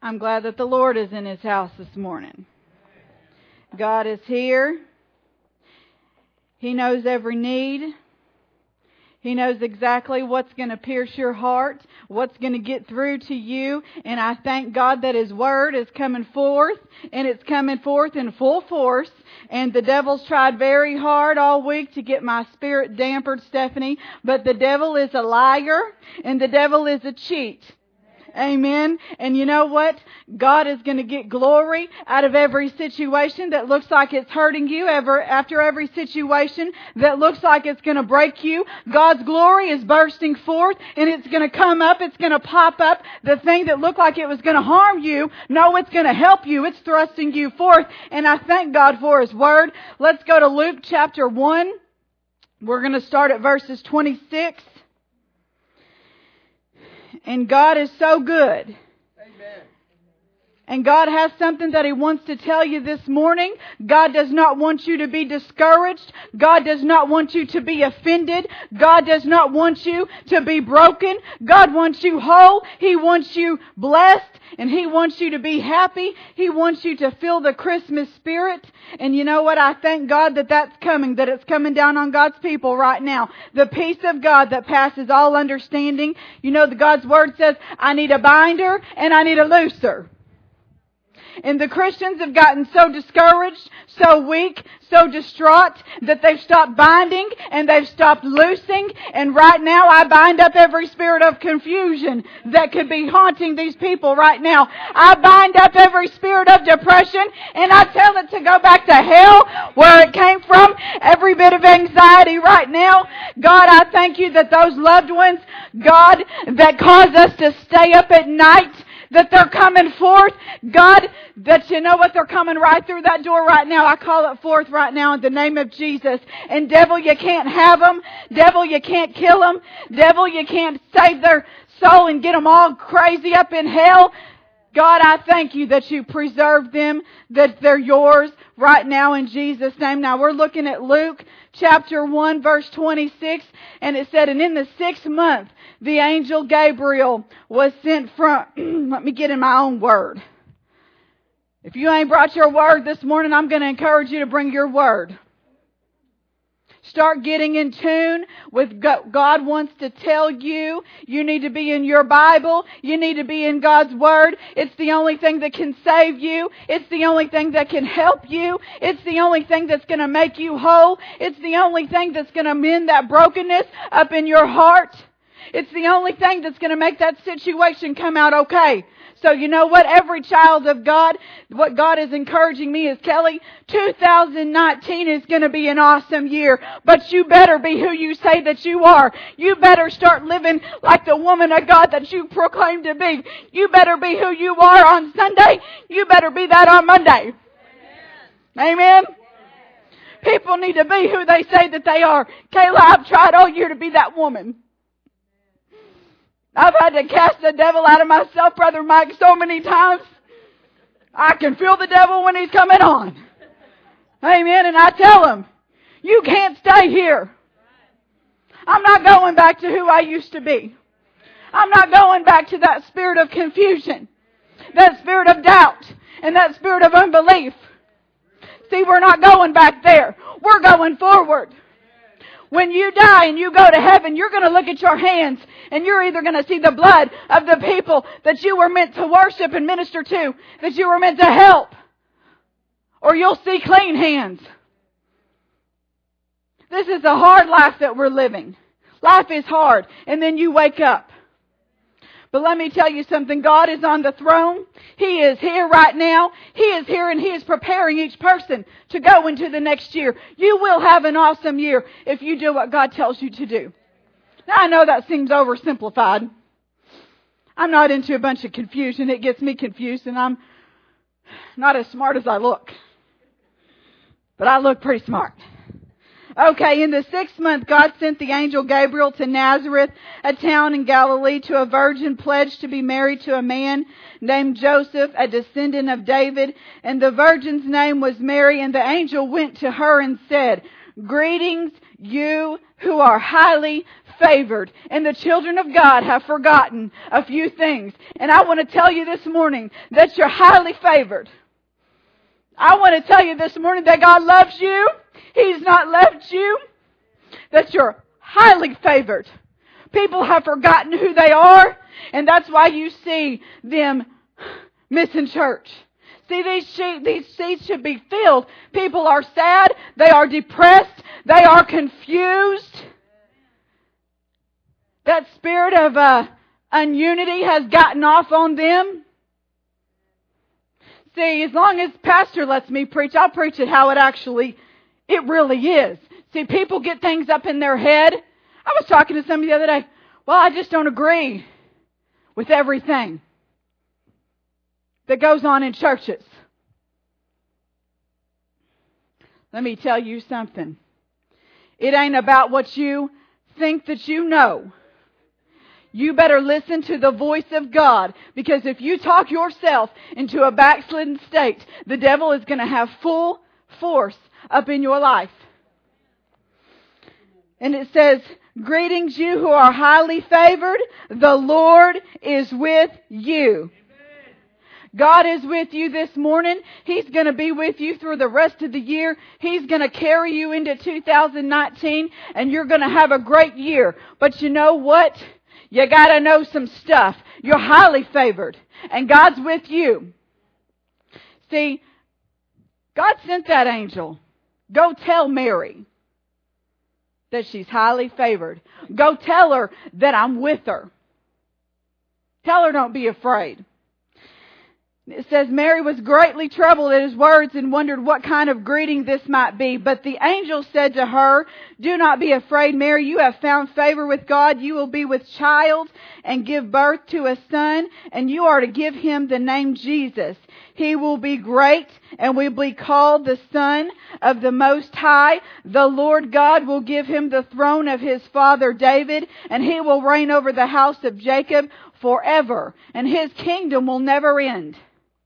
I'm glad that the Lord is in His house this morning. God is here. He knows every need. He knows exactly what's going to pierce your heart, what's going to get through to you. And I thank God that His Word is coming forth, and it's coming forth in full force. And the devil's tried very hard all week to get my spirit dampered, Stephanie. But the devil is a liar, and the devil is a cheat. Amen. And you know what? God is going to get glory out of every situation that looks like it's hurting you. After every situation that looks like it's going to break you, God's glory is bursting forth, and it's going to come up. It's going to pop up. The thing that looked like it was going to harm you, no, it's going to help you. It's thrusting you forth. And I thank God for His Word. Let's go to Luke chapter 1. We're going to start at verses 26. And God is so good. Amen. And God has something that He wants to tell you this morning. God does not want you to be discouraged. God does not want you to be offended. God does not want you to be broken. God wants you whole. He wants you blessed. And He wants you to be happy. He wants you to feel the Christmas spirit. And you know what? I thank God that that's coming, that it's coming down on God's people right now. The peace of God that passes all understanding. You know, God's Word says, I need a binder and I need a looser. And the Christians have gotten so discouraged, so weak, so distraught that they've stopped binding and they've stopped loosing. And right now I bind up every spirit of confusion that could be haunting these people right now. I bind up every spirit of depression and I tell it to go back to hell where it came from. Every bit of anxiety right now. God, I thank You that those loved ones, God, that cause us to stay up at night, that they're coming forth. God, that you know what? They're coming right through that door right now. I call it forth right now in the name of Jesus. And devil, you can't have them. Devil, you can't kill them. Devil, you can't save their soul and get them all crazy up in hell. God, I thank You that You preserve them, that they're Yours right now in Jesus' name. Now we're looking at Luke chapter 1 verse 26, and it said, and in the 6th month, the angel Gabriel was sent from, let me get in my own word. If you ain't brought your word this morning, I'm going to encourage you to bring your word. Start getting in tune with God wants to tell you. You need to be in your Bible. You need to be in God's Word. It's the only thing that can save you. It's the only thing that can help you. It's the only thing that's going to make you whole. It's the only thing that's going to mend that brokenness up in your heart. It's the only thing that's going to make that situation come out okay. So you know what? Every child of God, what God is encouraging me is, Kelly, 2019 is going to be an awesome year. But you better be who you say that you are. You better start living like the woman of God that you proclaim to be. You better be who you are on Sunday. You better be that on Monday. Amen. Amen. People need to be who they say that they are. Kayla, I've tried all year to be that woman. I've had to cast the devil out of myself, Brother Mike, so many times. I can feel the devil when he's coming on. Amen. And I tell him, you can't stay here. I'm not going back to who I used to be. I'm not going back to that spirit of confusion, that spirit of doubt, and that spirit of unbelief. See, we're not going back there. We're going forward. When you die and you go to heaven, you're going to look at your hands and you're either going to see the blood of the people that you were meant to worship and minister to, that you were meant to help, or you'll see clean hands. This is a hard life that we're living. Life is hard, and then you wake up. But let me tell you something. God is on the throne. He is here right now. He is here and He is preparing each person to go into the next year. You will have an awesome year if you do what God tells you to do. Now I know that seems oversimplified. I'm not into a bunch of confusion. It gets me confused and I'm not as smart as I look. But I look pretty smart. Okay, in the 6th month, God sent the angel Gabriel to Nazareth, a town in Galilee, to a virgin pledged to be married to a man named Joseph, a descendant of David. And the virgin's name was Mary. And the angel went to her and said, "Greetings, you who are highly favored. And the children of God have forgotten a few things. And I want to tell you this morning that you're highly favored. I want to tell you this morning that God loves you. He's not left you. That you're highly favored. People have forgotten who they are, and that's why you see them missing church. See, these seats should be filled. People are sad. They are depressed. They are confused. That spirit of ununity has gotten off on them. See, as long as Pastor lets me preach, I'll preach it how it really is. See, people get things up in their head. I was talking to somebody the other day. Well, I just don't agree with everything that goes on in churches. Let me tell you something. It ain't about what you think that you know. You better listen to the voice of God, because if you talk yourself into a backslidden state, the devil is going to have full force up in your life. And it says, greetings you who are highly favored. The Lord is with you. God is with you this morning. He's going to be with you through the rest of the year. He's going to carry you into 2019, and you're going to have a great year. But you know what? You got to know some stuff. You're highly favored, and God's with you. See, God sent that angel. Go tell Mary that she's highly favored. Go tell her that I'm with her. Tell her don't be afraid. It says, Mary was greatly troubled at his words and wondered what kind of greeting this might be. But the angel said to her, do not be afraid, Mary. You have found favor with God. You will be with child and give birth to a son, and you are to give him the name Jesus. He will be great and will be called the Son of the Most High. The Lord God will give him the throne of his father David, and he will reign over the house of Jacob forever, and his kingdom will never end.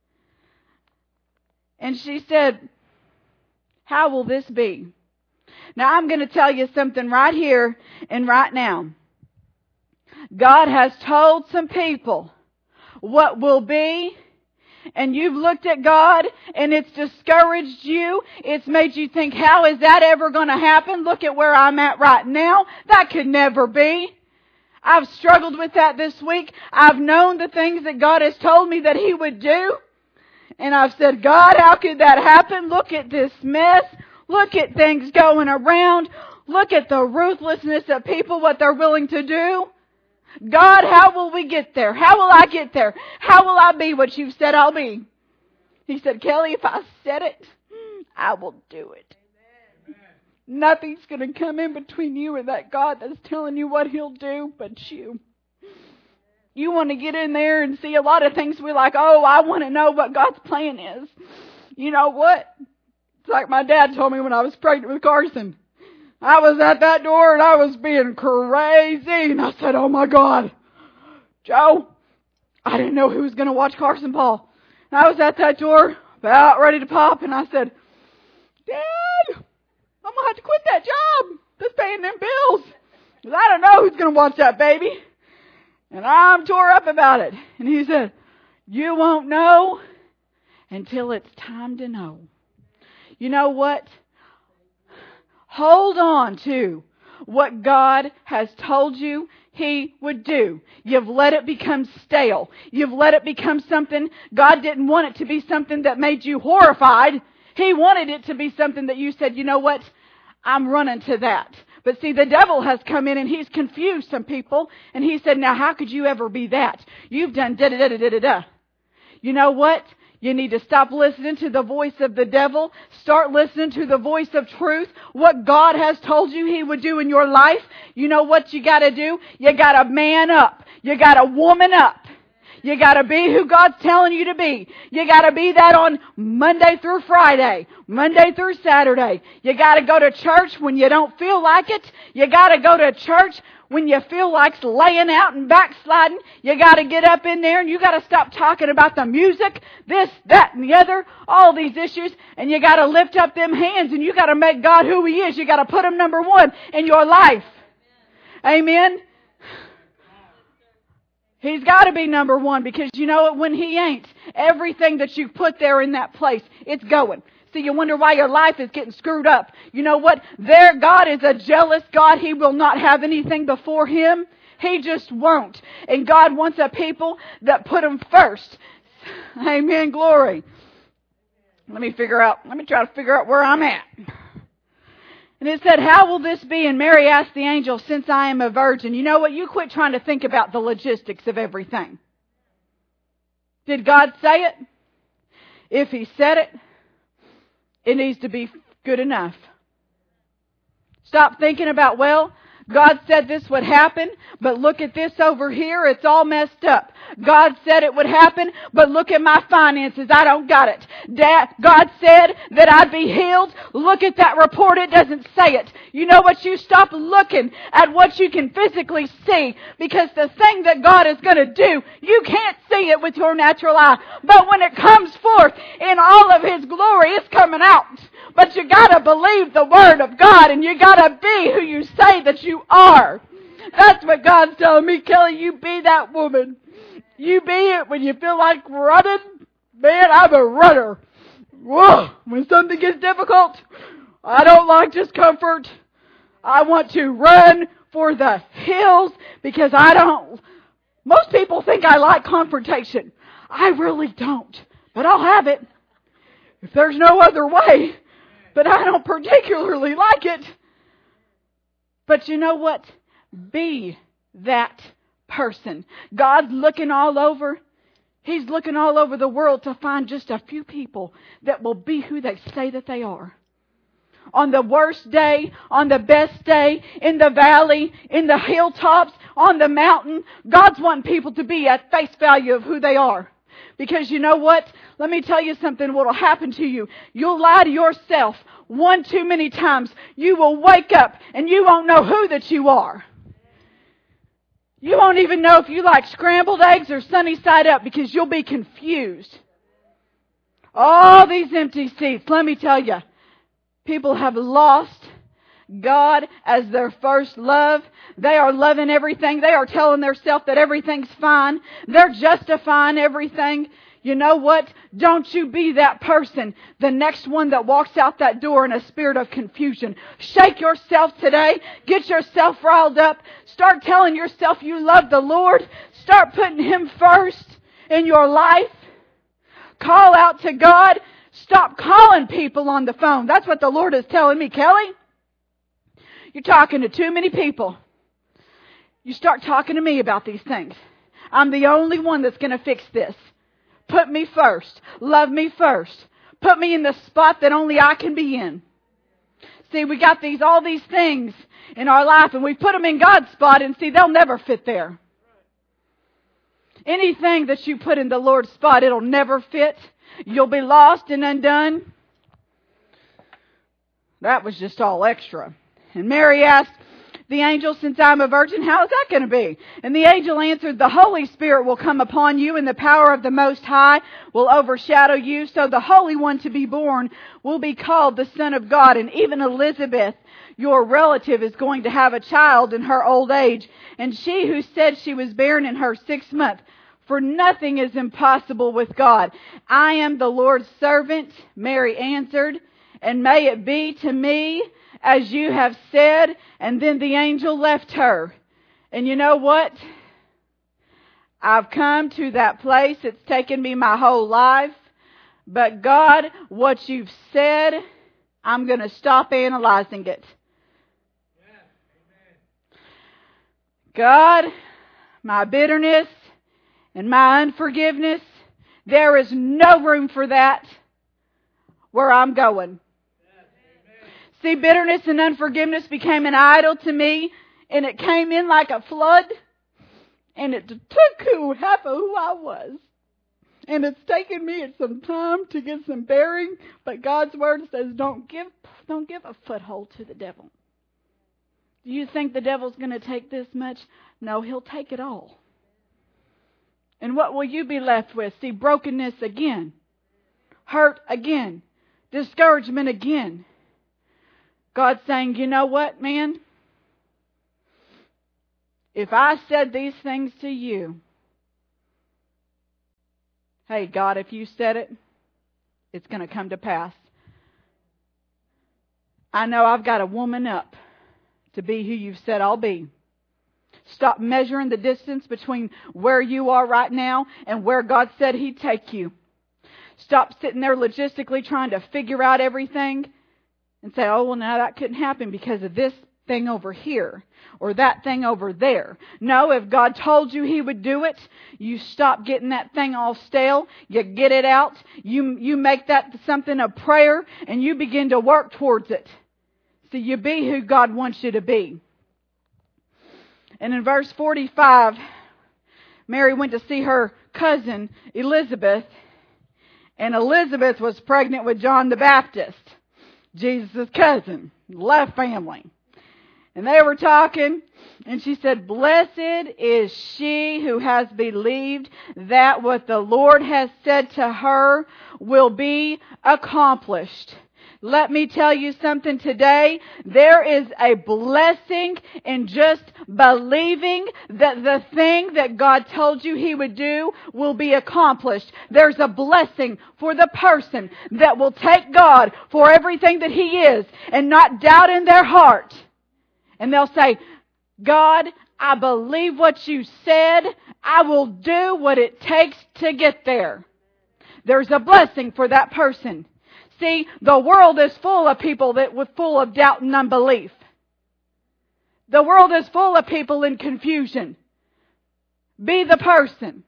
And she said, how will this be? Now I'm going to tell you something right here and right now. God has told some people what will be, and you've looked at God and it's discouraged you. It's made you think, how is that ever going to happen? Look at where I'm at right now. That could never be. I've struggled with that this week. I've known the things that God has told me that He would do. And I've said, God, how could that happen? Look at this mess. Look at things going around. Look at the ruthlessness of people, what they're willing to do. God, how will we get there? How will I get there? How will I be what you've said I'll be? He said, Kelly, if I said it, I will do it. Amen. Nothing's going to come in between you and that God that's telling you what He'll do but you. You want to get in there and see a lot of things. We're like, oh, I want to know what God's plan is. You know what? It's like my dad told me when I was pregnant with Carson. I was at that door and I was being crazy. And I said, oh my God, Joe, I didn't know who was going to watch Carson Paul. And I was at that door about ready to pop. And I said, Dad, I'm going to have to quit that job that's paying them bills. Because I don't know who's going to watch that baby. And I'm tore up about it. And he said, you won't know until it's time to know. You know what? Hold on to what God has told you He would do. You've let it become stale. You've let it become something. God didn't want it to be something that made you horrified. He wanted it to be something that you said, you know what? I'm running to that. But see, the devil has come in and he's confused some people. And he said, now how could you ever be that? You've done da-da-da-da-da-da. You know what? You need to stop listening to the voice of the devil. Start listening to the voice of truth. What God has told you He would do in your life. You know what you got to do? You got to man up. You got to woman up. You got to be who God's telling you to be. You got to be that on Monday through Friday, Monday through Saturday. You got to go to church when you don't feel like it. You got to go to church when you feel like laying out and backsliding. You got to get up in there and you got to stop talking about the music, this, that, and the other, all these issues. And you got to lift up them hands and you got to make God who He is. You got to put Him number one in your life. Amen. He's got to be number one, because you know what? When He ain't, everything that you put there in that place, it's going. See, you wonder why your life is getting screwed up. You know what? God is a jealous God. He will not have anything before Him. He just won't. And God wants a people that put Him first. Amen. Glory. Let me try to figure out where I'm at. And it said, how will this be? And Mary asked the angel, since I am a virgin. You know what? You quit trying to think about the logistics of everything. Did God say it? If He said it, it needs to be good enough. Stop thinking about, well, God said this would happen, but look at this over here. It's all messed up. God said it would happen, but look at my finances. I don't got it. God said that I'd be healed. Look at that report. It doesn't say it. You know what? You stop looking at what you can physically see, because the thing that God is going to do, you can't see it with your natural eye. But when it comes forth in all of His glory, it's coming out. But you gotta believe the Word of God, and you gotta be who you say that you are. That's what God's telling me, Kelly. You be that woman. You be it when you feel like running. Man, I'm a runner. Whoa! When something gets difficult, I don't like discomfort. I want to run for the hills, because most people think I like confrontation. I really don't. But I'll have it if there's no other way. But I don't particularly like it. But you know what? Be that person. God's looking all over. He's looking all over the world to find just a few people that will be who they say that they are. On the worst day, on the best day, in the valley, in the hilltops, on the mountain, God's wanting people to be at face value of who they are. Because you know what? Let me tell you something what will happen to you. You'll lie to yourself one too many times. You will wake up and you won't know who that you are. You won't even know if you like scrambled eggs or sunny side up, because you'll be confused. All these empty seats, let me tell you, people have lost God as their first love. They are loving everything. They are telling themselves that everything's fine. They're justifying everything. You know what? Don't you be that person, the next one that walks out that door in a spirit of confusion. Shake yourself today. Get yourself riled up. Start telling yourself you love the Lord. Start putting Him first in your life. Call out to God. Stop calling people on the phone. That's what the Lord is telling me, Kelly. You're talking to too many people. You start talking to me about these things. I'm the only one that's going to fix this. Put me first. Love me first. Put me in the spot that only I can be in. See, we got all these things in our life, and we put them in God's spot, and see, they'll never fit there. Anything that you put in the Lord's spot, it'll never fit. You'll be lost and undone. That was just all extra. And Mary asked the angel, since I'm a virgin, how is that going to be? And the angel answered, the Holy Spirit will come upon you, and the power of the Most High will overshadow you. So the Holy One to be born will be called the Son of God. And even Elizabeth, your relative, is going to have a child in her old age. And she who said she was barren in her 6th month, for nothing is impossible with God. I am the Lord's servant, Mary answered, and may it be to me as you have said. And then the angel left her. And you know what? I've come to that place. It's taken me my whole life. But God, what you've said, I'm going to stop analyzing it. God, my bitterness and my unforgiveness, there is no room for that where I'm going. See, bitterness and unforgiveness became an idol to me, and it came in like a flood, and it took half of who I was. And it's taken me some time to get some bearing, but God's Word says don't give a foothold to the devil. Do you think the devil's going to take this much? No, he'll take it all. And what will you be left with? See, brokenness again, hurt again, discouragement again. God's saying, you know what, man? if I said these things to you, hey, God, if you said it, it's going to come to pass. I know I've got to woman up to be who you've said I'll be. Stop measuring the distance between where you are right now and where God said He'd take you. Stop sitting there logistically trying to figure out everything and say, oh, well, now that couldn't happen because of this thing over here or that thing over there. No, if God told you He would do it, you stop getting that thing all stale. You get it out. You make that something of prayer and you begin to work towards it. So you be who God wants you to be. And in verse 45, Mary went to see her cousin Elizabeth, and Elizabeth was pregnant with John the Baptist, Jesus' cousin, left family. And they were talking, and she said, blessed is she who has believed that what the Lord has said to her will be accomplished. Let me tell you something today. There is a blessing in just believing that the thing that God told you He would do will be accomplished. There's a blessing for the person that will take God for everything that He is and not doubt in their heart. And they'll say, God, I believe what you said. I will do what it takes to get there. There's a blessing for that person. See, the world is full of people that were full of doubt and unbelief. The world is full of people in confusion. Be the person.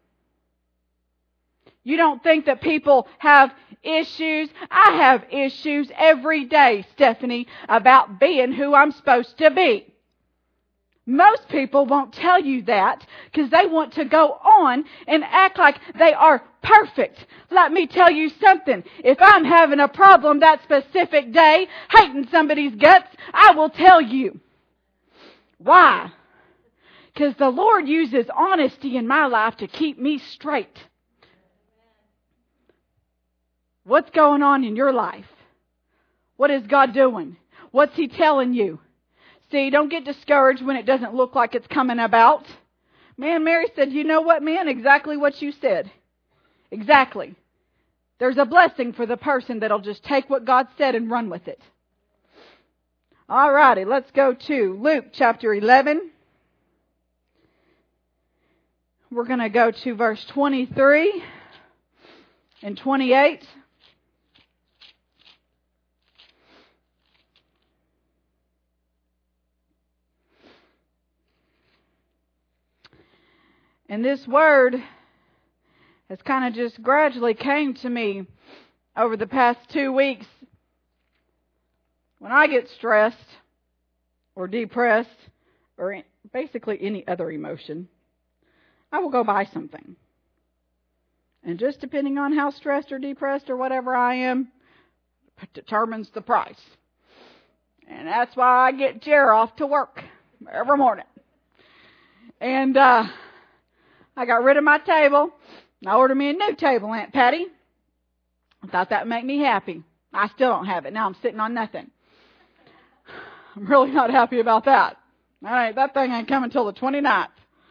You don't think that people have issues? I have issues every day, Stephanie, about being who I'm supposed to be. Most people won't tell you that because they want to go on and act like they are perfect. Let me tell you something. If I'm having a problem that specific day, hating somebody's guts, I will tell you. Why? Because the Lord uses honesty in my life to keep me straight. What's going on in your life? What is God doing? What's He telling you? See, don't get discouraged when it doesn't look like it's coming about. Man, Mary said, you know what, man? Exactly what you said. Exactly. There's a blessing for the person that'll just take what God said and run with it. All righty, let's go to Luke chapter 11. We're going to go to verse 23 and 28. And this word has kind of just gradually came to me over the past 2 weeks. When I get stressed or depressed or basically any other emotion, I will go buy something. And just depending on how stressed or depressed or whatever I am, determines the price. And that's why I get Jer off to work every morning. And I got rid of my table. I ordered me a new table, Aunt Patty. I thought that would make me happy. I still don't have it. Now I'm sitting on nothing. I'm really not happy about that. That thing ain't coming till the 29th.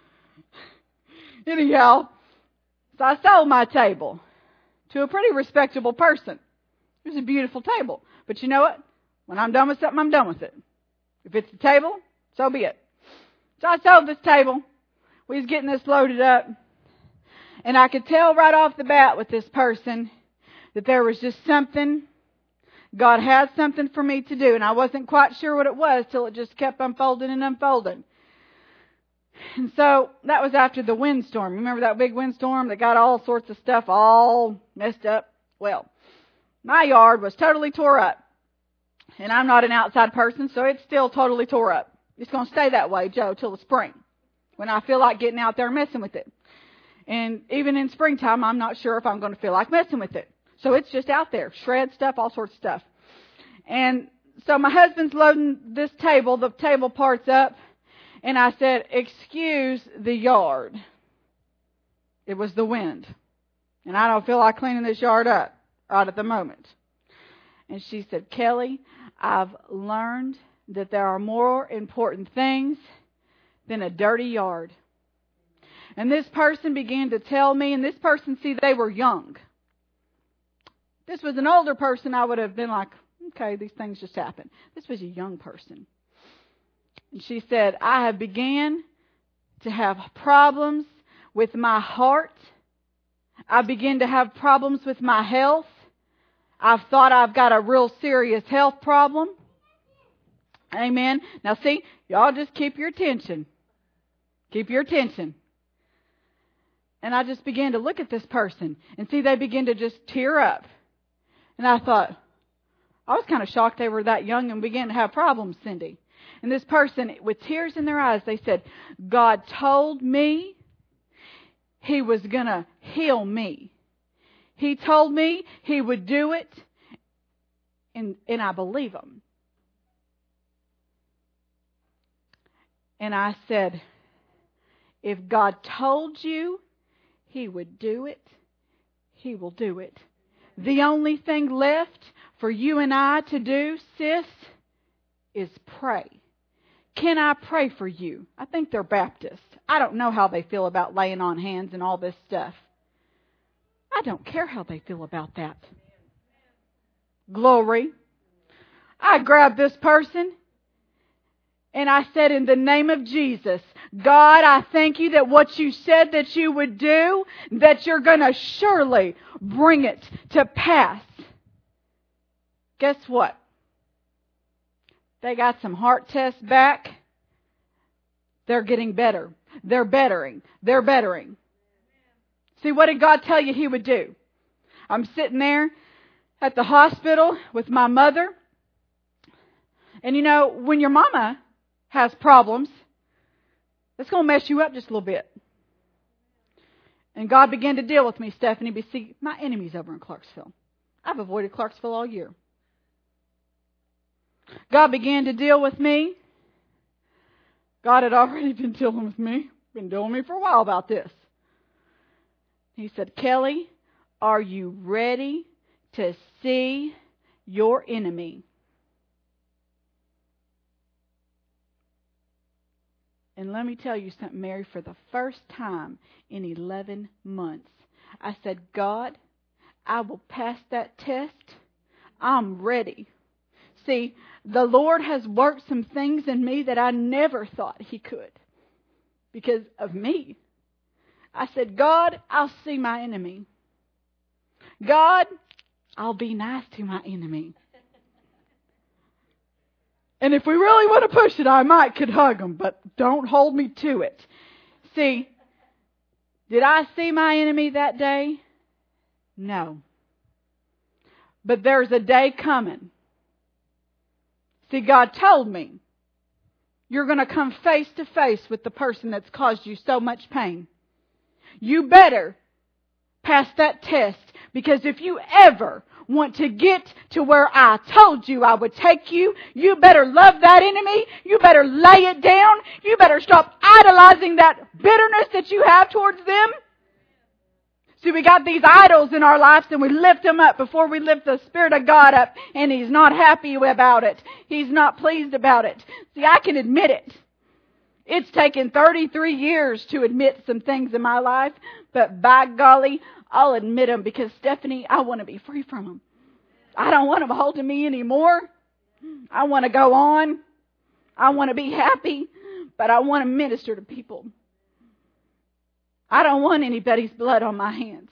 Anyhow, so I sold my table to a pretty respectable person. It was a beautiful table. But you know what? When I'm done with something, I'm done with it. If it's the table, so be it. So I sold this table. We was getting this loaded up. And I could tell right off the bat with this person that there was just something. God had something for me to do. And I wasn't quite sure what it was till it just kept unfolding and unfolding. And so that was after the windstorm. Remember that big windstorm that got all sorts of stuff all messed up? Well, my yard was totally tore up. And I'm not an outside person, so it's still totally tore up. It's going to stay that way, Joe, till the spring, when I feel like getting out there and messing with it. And even in springtime, I'm not sure if I'm going to feel like messing with it. So it's just out there, shred stuff, all sorts of stuff. And so my husband's loading this table, the table parts up, and I said, excuse the yard. It was the wind. And I don't feel like cleaning this yard up right at the moment. And she said, Kelly, I've learned that there are more important things than a dirty yard. And this person began to tell me, and this person, see, they were young. This was an older person, I would have been like, okay, these things just happen. This was a young person. And she said, I have began to have problems with my heart. I begin to have problems with my health. I've thought I've got a real serious health problem. Amen. Now see, y'all just keep your attention. Keep your attention. And I just began to look at this person and see they begin to just tear up. And I thought, I was kind of shocked they were that young and began to have problems, Cindy. And this person, with tears in their eyes, they said, God told me He was going to heal me. He told me He would do it. And I believe Him. And I said, if God told you He would do it, He will do it. The only thing left for you and I to do, sis, is pray. Can I pray for you? I think they're Baptist. I don't know how they feel about laying on hands and all this stuff. I don't care how they feel about that. Glory. I grabbed this person and I said, in the name of Jesus, God, I thank you that what you said that you would do, that you're going to surely bring it to pass. Guess what? They got some heart tests back. They're getting better. They're bettering. They're bettering. See, what did God tell you He would do? I'm sitting there at the hospital with my mother. And you know, when your mama has problems, it's going to mess you up just a little bit. And God began to deal with me, Stephanie. But see, my enemy's over in Clarksville. I've avoided Clarksville all year. God began to deal with me. God had already been dealing with me. Been dealing with me for a while about this. He said, Kelly, are you ready to see your enemy? And let me tell you something, Mary, for the first time in 11 months, I said, God, I will pass that test. I'm ready. See, the Lord has worked some things in me that I never thought He could because of me. I said, God, I'll see my enemy. God, I'll be nice to my enemy. And if we really want to push it, I might could hug them, but don't hold me to it. See, did I see my enemy that day? No. But there's a day coming. See, God told me, you're going to come face to face with the person that's caused you so much pain. You better pass that test, because if you ever want to get to where I told you I would take you, you better love that enemy. You better lay it down. You better stop idolizing that bitterness that you have towards them. See, we got these idols in our lives and we lift them up before we lift the Spirit of God up, and He's not happy about it. He's not pleased about it. See, I can admit it. It's taken 33 years to admit some things in my life, but by golly, I'll admit them, because Stephanie, I want to be free from them. I don't want them holding me anymore. I want to go on. I want to be happy, but I want to minister to people. I don't want anybody's blood on my hands.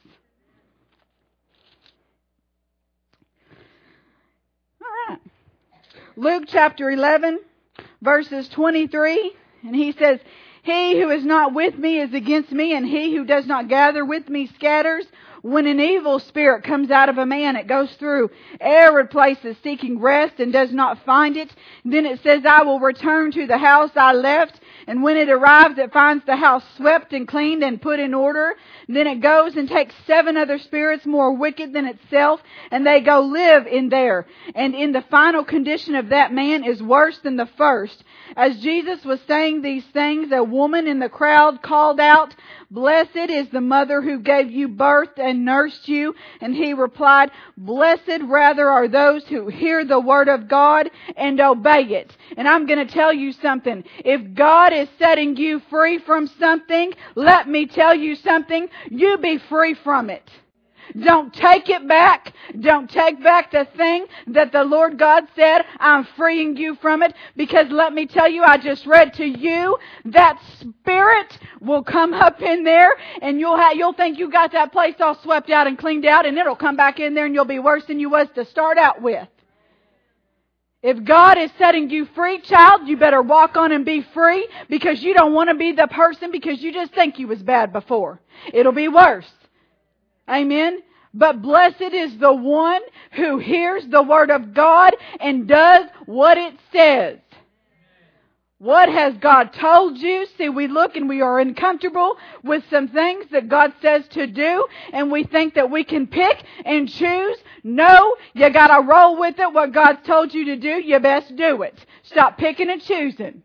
All right. Luke chapter 11, verses 23, and he says, He who is not with me is against me, and he who does not gather with me scatters. When an evil spirit comes out of a man, it goes through arid places seeking rest and does not find it. Then it says, I will return to the house I left. And when it arrives, it finds the house swept and cleaned and put in order. Then it goes and takes 7 other spirits more wicked than itself, and they go live in there. And in the final condition of that man is worse than the first. As Jesus was saying these things, a woman in the crowd called out, Blessed is the mother who gave you birth and nursed you. And he replied, Blessed rather are those who hear the word of God and obey it. And I'm going to tell you something. If God God is setting you free from something, let me tell you something, you be free from it. Don't take it back. Don't take back the thing that the Lord God said, I'm freeing you from it. Because let me tell you, I just read to you, that spirit will come up in there and you'll think you got that place all swept out and cleaned out, and it'll come back in there and you'll be worse than you was to start out with. If God is setting you free, child, you better walk on and be free, because you don't want to be the person because you just think you was bad before. It'll be worse. Amen. But blessed is the one who hears the word of God and does what it says. What has God told you? See, we look and we are uncomfortable with some things that God says to do, and we think that we can pick and choose. No, you got to roll with it. What God's told you to do, you best do it. Stop picking and choosing.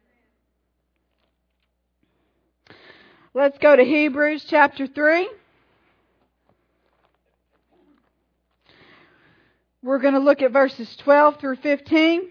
Let's go to Hebrews chapter 3. We're going to look at verses 12 through 15.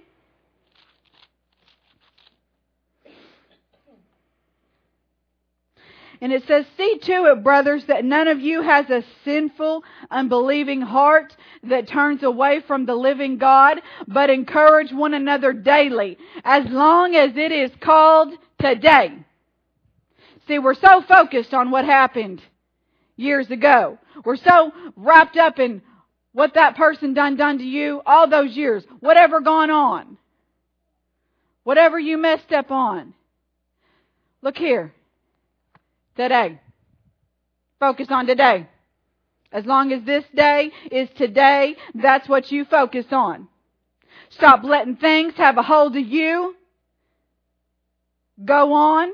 And it says, see to it, brothers, that none of you has a sinful, unbelieving heart that turns away from the living God, but encourage one another daily, as long as it is called today. See, we're so focused on what happened years ago. We're so wrapped up in what that person done to you all those years. Whatever gone on. Whatever you messed up on. Look here. Today. Focus on today. As long as this day is today, that's what you focus on. Stop letting things have a hold of you. Go on.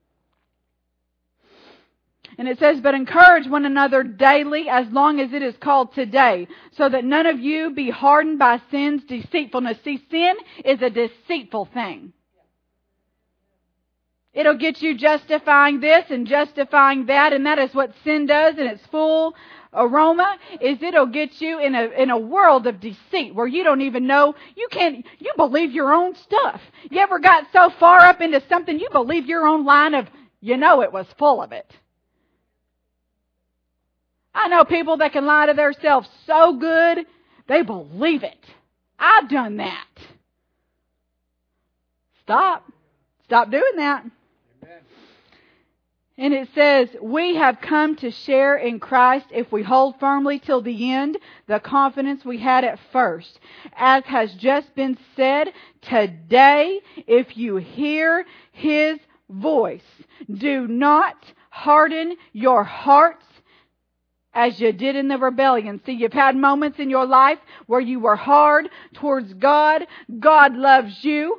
And it says, but encourage one another daily, as long as it is called today, so that none of you be hardened by sin's deceitfulness. See, sin is a deceitful thing. It'll get you justifying this and justifying that, and that is what sin does in its full aroma, is it'll get you in a world of deceit where you don't even know, you believe your own stuff. You ever got so far up into something, you believe your own line of, it was full of it. I know people that can lie to themselves so good, they believe it. I've done that. Stop doing that. Amen. And it says, we have come to share in Christ if we hold firmly till the end the confidence we had at first. As has just been said, today, if you hear His voice, do not harden your hearts as you did in the rebellion. See, you've had moments in your life where you were hard towards God. God loves you.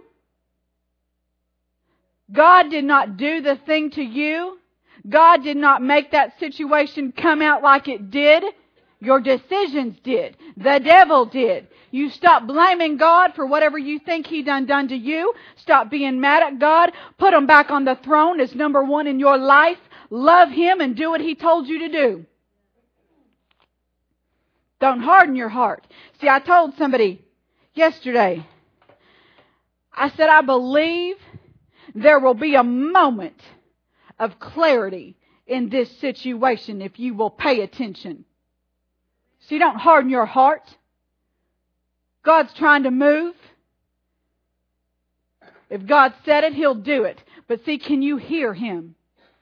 God did not do the thing to you. God did not make that situation come out like it did. Your decisions did. The devil did. You stop blaming God for whatever you think He done to you. Stop being mad at God. Put Him back on the throne as number one in your life. Love Him and do what He told you to do. Don't harden your heart. See, I told somebody yesterday, I said, I believe there will be a moment of clarity in this situation if you will pay attention. See, don't harden your heart. God's trying to move. If God said it, He'll do it. But see, can you hear Him?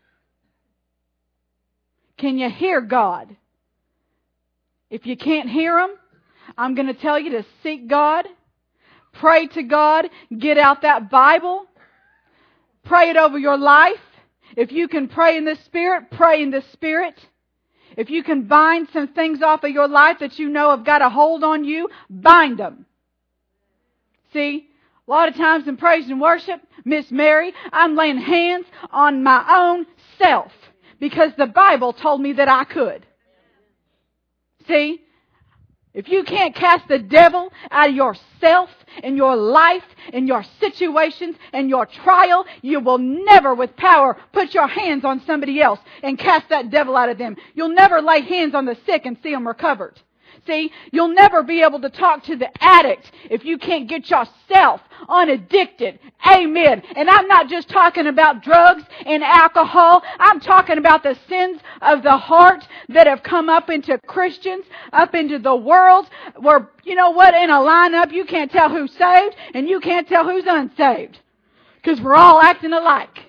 Can you hear God? If you can't hear Him, I'm going to tell you to seek God. Pray to God. Get out that Bible. Pray it over your life. If you can pray in the Spirit, pray in the Spirit. If you can bind some things off of your life that you know have got a hold on you, bind them. See, a lot of times in praise and worship, Miss Mary, I'm laying hands on my own self because the Bible told me that I could. See, if you can't cast the devil out of yourself and your life and your situations and your trial, you will never with power put your hands on somebody else and cast that devil out of them. You'll never lay hands on the sick and see them recovered. See, you'll never be able to talk to the addict if you can't get yourself unaddicted. Amen. And I'm not just talking about drugs and alcohol. I'm talking about the sins of the heart that have come up into Christians, up into the world, where, you know what, in a lineup you can't tell who's saved and you can't tell who's unsaved. Because we're all acting alike.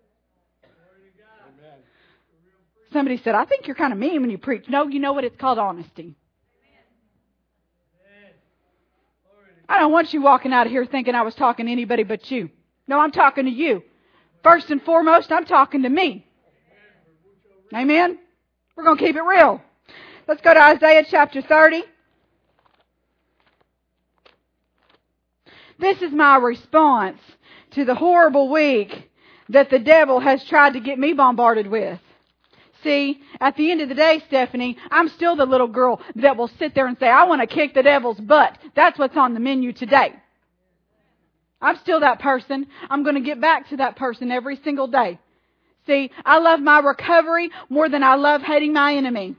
Somebody said, I think you're kind of mean when you preach. No, you know what? It's called honesty. I don't want you walking out of here thinking I was talking to anybody but you. No, I'm talking to you. First and foremost, I'm talking to me. Amen? We're going to keep it real. Let's go to Isaiah chapter 30. This is my response to the horrible week that the devil has tried to get me bombarded with. See, at the end of the day, Stephanie, I'm still the little girl that will sit there and say, I want to kick the devil's butt. That's what's on the menu today. I'm still that person. I'm going to get back to that person every single day. See, I love my recovery more than I love hating my enemy.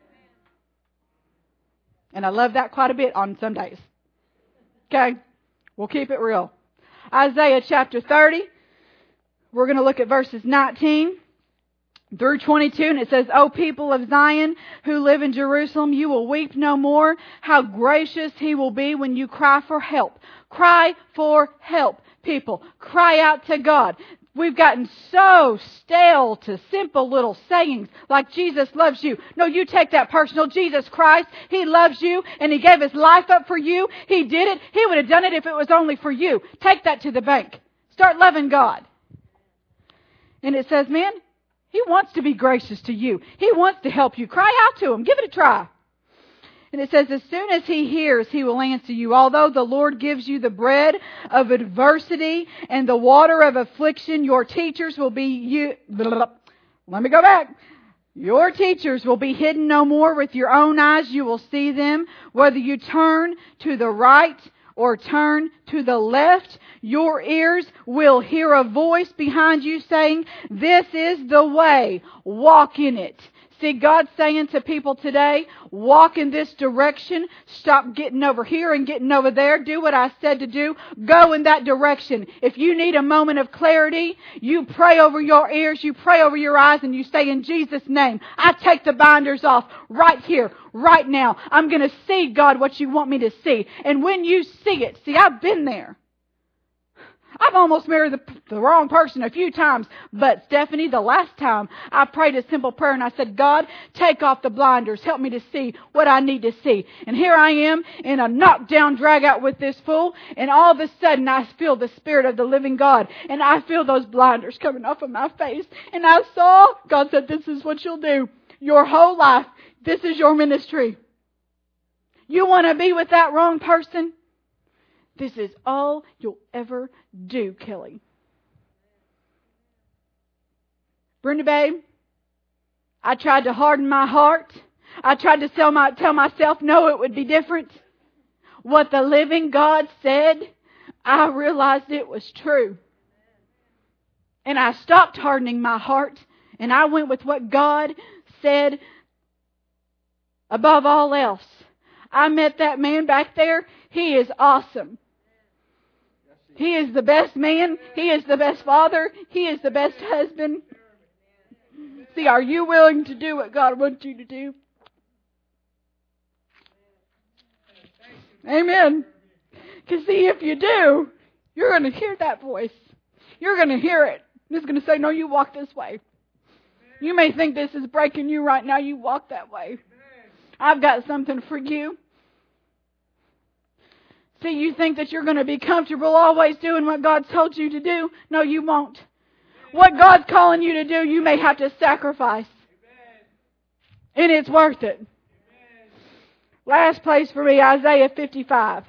And I love that quite a bit on some days. Okay? We'll keep it real. Isaiah chapter 30. We're going to look at verses 19 through 22, and it says, O people of Zion who live in Jerusalem, you will weep no more. How gracious He will be when you cry for help. Cry for help, people. Cry out to God. We've gotten so stale to simple little sayings like Jesus loves you. No, you take that personal. Jesus Christ, He loves you and He gave His life up for you. He did it. He would have done it if it was only for you. Take that to the bank. Start loving God. And it says, man, He wants to be gracious to you. He wants to help you. Cry out to Him. Give it a try. And it says, as soon as He hears, He will answer you. Although the Lord gives you the bread of adversity and the water of affliction, your teachers will be you. Let me go back. Your teachers will be hidden no more. With your own eyes you will see them. Whether you turn to the right or turn to the left, your ears will hear a voice behind you saying, this is the way, walk in it. See, God's saying to people today, walk in this direction. Stop getting over here and getting over there. Do what I said to do. Go in that direction. If you need a moment of clarity, you pray over your ears, you pray over your eyes, and you say, in Jesus' name, I take the binders off right here, right now. I'm going to see, God, what you want me to see. And when you see it, see, I've been there. I've almost married the wrong person a few times. But Stephanie, the last time I prayed a simple prayer and I said, God, take off the blinders. Help me to see what I need to see. And here I am in a knockdown drag out with this fool. And all of a sudden I feel the Spirit of the living God. And I feel those blinders coming off of my face. And I saw, God said, this is what you'll do. Your whole life, this is your ministry. You want to be with that wrong person? This is all you'll ever do, Kelly. Brenda, babe, I tried to harden my heart. I tried to tell myself, no, it would be different. What the living God said, I realized it was true. And I stopped hardening my heart, and I went with what God said above all else. I met that man back there. He is awesome. He is the best man. He is the best father. He is the best husband. See, are you willing to do what God wants you to do? Amen. Because see, if you do, you're going to hear that voice. You're going to hear it. It's going to say, no, you walk this way. You may think this is breaking you right now. You walk that way. I've got something for you. See, you think that you're going to be comfortable always doing what God's told you to do. No, you won't. What God's calling you to do, you may have to sacrifice. And it's worth it. Last place for me, Isaiah 55.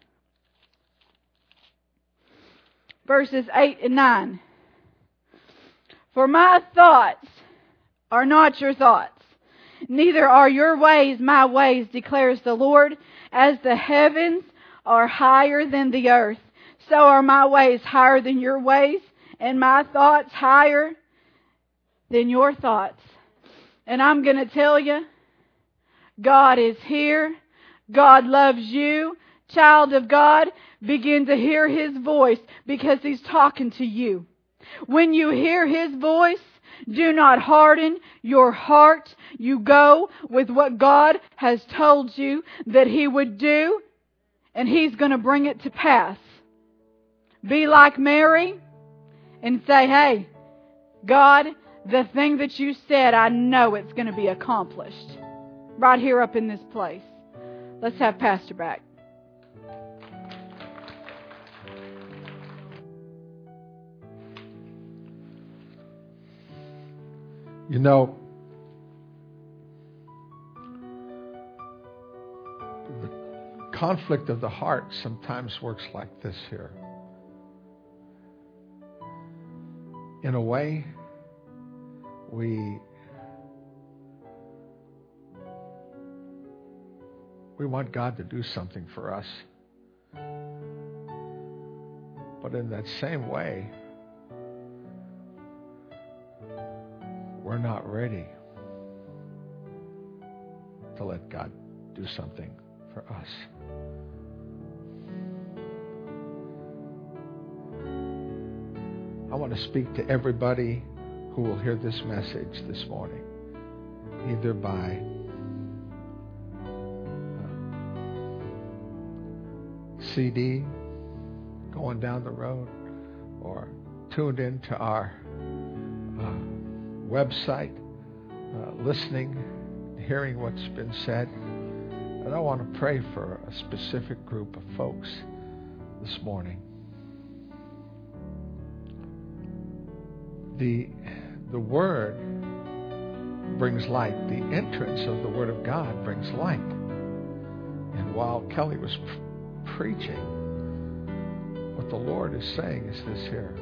Verses 8 and 9. For my thoughts are not your thoughts, neither are your ways my ways, declares the Lord. As the heavens are higher than the earth, so are my ways higher than your ways, and my thoughts higher than your thoughts. And I'm going to tell you, God is here God loves you. Child of God, begin to hear His voice because He's talking to you. When you hear His voice, do not harden your heart. You go with what God has told you that He would do, and He's going to bring it to pass. Be like Mary and say, hey, God, the thing that you said, I know it's going to be accomplished. Right here up in this place. Let's have Pastor back. You know, the conflict of the heart sometimes works like this here. In a way, we want God to do something for us. But in that same way, we're not ready to let God do something for us. I want to speak to everybody who will hear this message this morning, either by CD going down the road or tuned into our website, listening, hearing what's been said. And I want to pray for a specific group of folks this morning. The Word brings light. The entrance of the Word of God brings light. And while Kelly was preaching, what the Lord is saying is this here.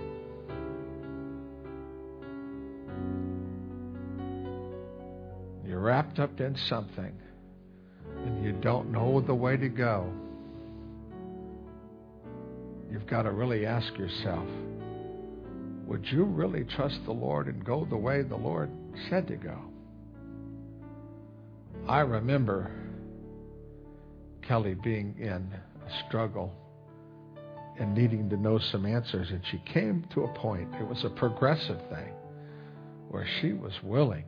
You're wrapped up in something and you don't know the way to go. You've got to really ask yourself, would you really trust the Lord and go the way the Lord said to go? I remember Kelly being in a struggle and needing to know some answers, and she came to a point, it was a progressive thing, where she was willing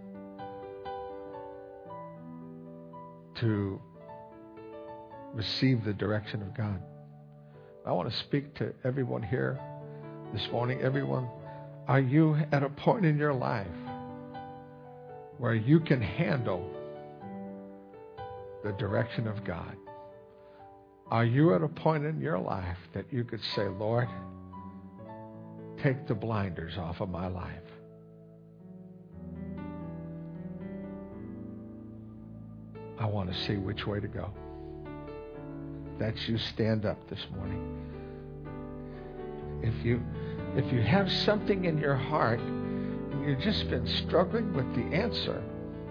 to receive the direction of God. I want to speak to everyone here this morning. Everyone, are you at a point in your life where you can handle the direction of God? Are you at a point in your life that you could say, Lord, take the blinders off of my life? I want to see which way to go. That's you. Stand up this morning. If you have something in your heart and you've just been struggling with the answer,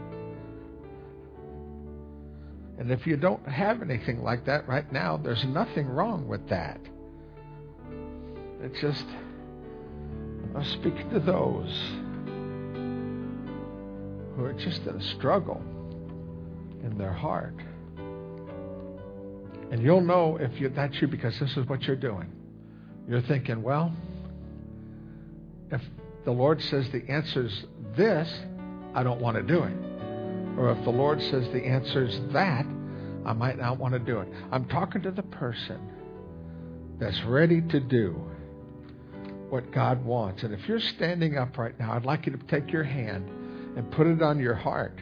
and if you don't have anything like that right now, there's nothing wrong with that. It's just, I'm speaking to those who are just in a struggle in their heart. And you'll know if that's you, because this is what you're doing. You're thinking, well, if the Lord says the answer's this, I don't want to do it. Or if the Lord says the answer's that, I might not want to do it. I'm talking to the person that's ready to do what God wants. And if you're standing up right now, I'd like you to take your hand and put it on your heart.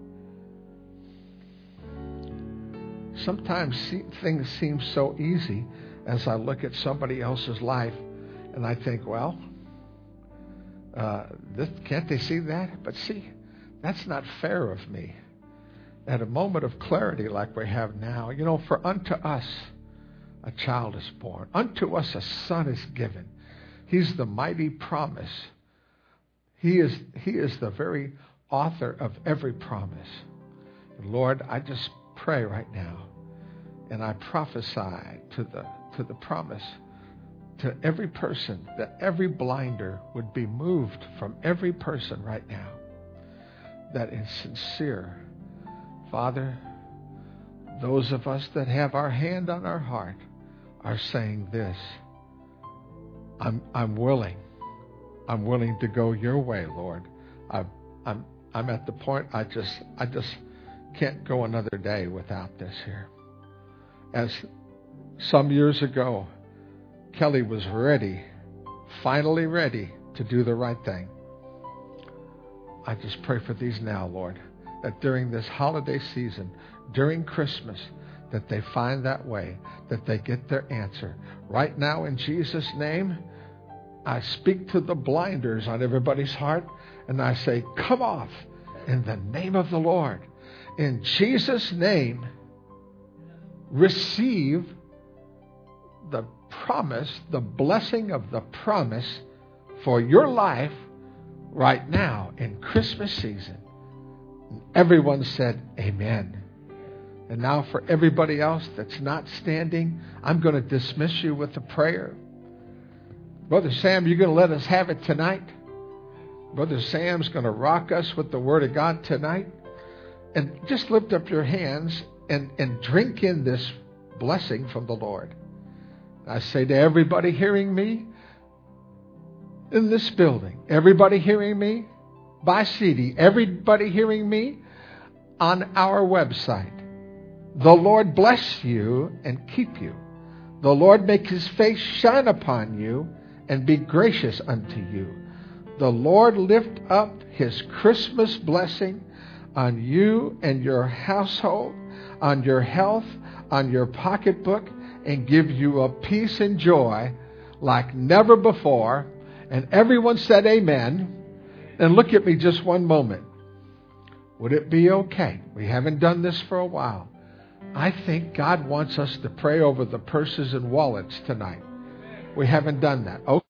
Sometimes things seem so easy as I look at somebody else's life and I think, well, can't they see that? But see, that's not fair of me. At a moment of clarity like we have now, you know, for unto us a child is born. Unto us a son is given. He's the mighty promise. He is the very author of every promise. And Lord, I just pray right now, and I prophesy to the promise to every person, that every blinder would be moved from every person right now that is sincere. Father, those of us that have our hand on our heart are saying this: I'm willing. I'm willing to go your way, Lord. I'm at the point I just can't go another day without this here. As some years ago, Kelly was ready, finally ready to do the right thing. I just pray for these now, Lord, that during this holiday season, during Christmas, that they find that way, that they get their answer. Right now, in Jesus' name, I speak to the blinders on everybody's heart, and I say, come off in the name of the Lord. In Jesus' name, receive the promise, the blessing of the promise for your life right now in Christmas season. Everyone said, amen. And now for everybody else that's not standing, I'm going to dismiss you with a prayer. Brother Sam, you're going to let us have it tonight? Brother Sam's going to rock us with the Word of God tonight. And just lift up your hands and drink in this blessing from the Lord. I say to everybody hearing me in this building, everybody hearing me by CD, everybody hearing me on our website, the Lord bless you and keep you. The Lord make His face shine upon you and be gracious unto you. The Lord lift up His Christmas blessing on you and your household, on your health, on your pocketbook, and give you a peace and joy like never before. And everyone said amen. And look at me just one moment. Would it be okay? We haven't done this for a while. I think God wants us to pray over the purses and wallets tonight. We haven't done that. Okay.